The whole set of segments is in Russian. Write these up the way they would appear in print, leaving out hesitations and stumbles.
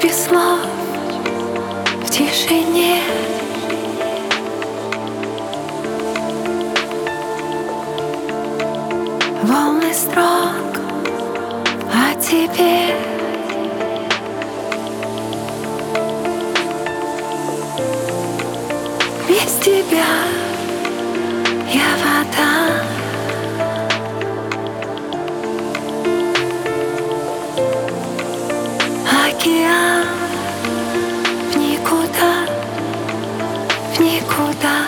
без слов, в тишине. Волны строк о тебе. Без тебя я вода. Океан в никуда, в никуда.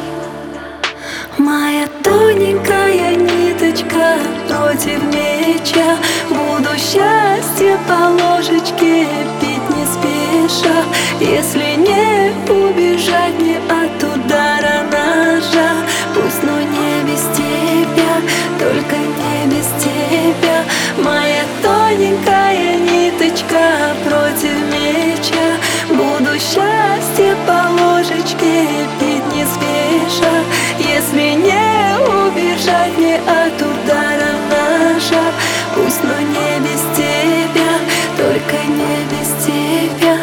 Моя тоненькая ниточка против меча. Буду счастье по ложечке пить не спеша. Если не убежать мне от удара ножа, пусть, но не без тебя, только не без тебя. Моя тоненькая ниточка против меча. Буду счастье по ложечке пить не спеша. Если не убежать мне от удара ножа, пусть, но не без тебя, только не без тебя.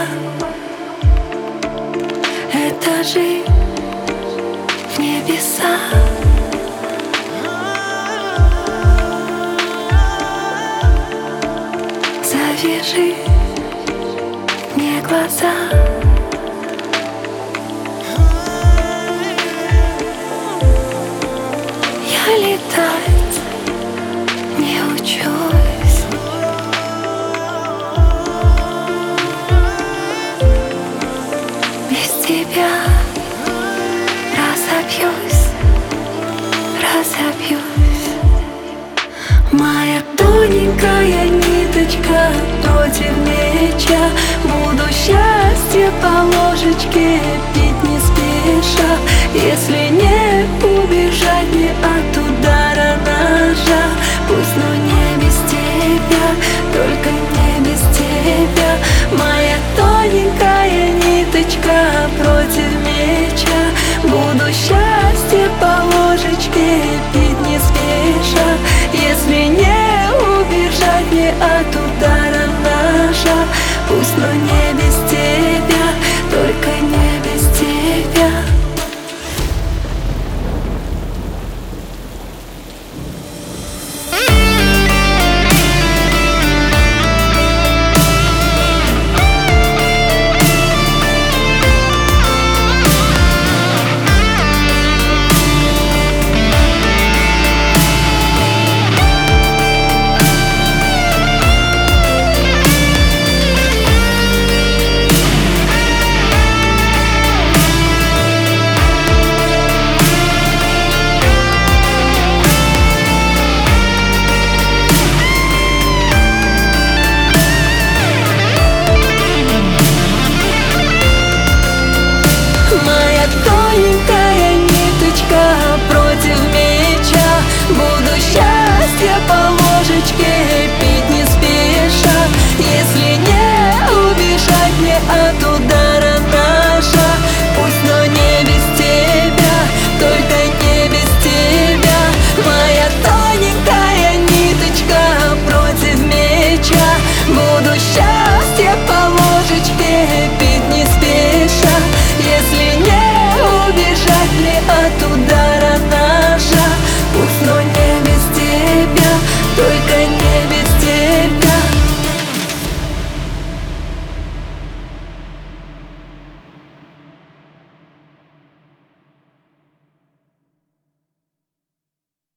Это жизнь в небеса. Завяжи мне глаза. Я летать не учусь. Без тебя разобьюсь, разобьюсь. Моя тоненькая ниточка против меча. Буду счастье по ложечке пить не спеша. Если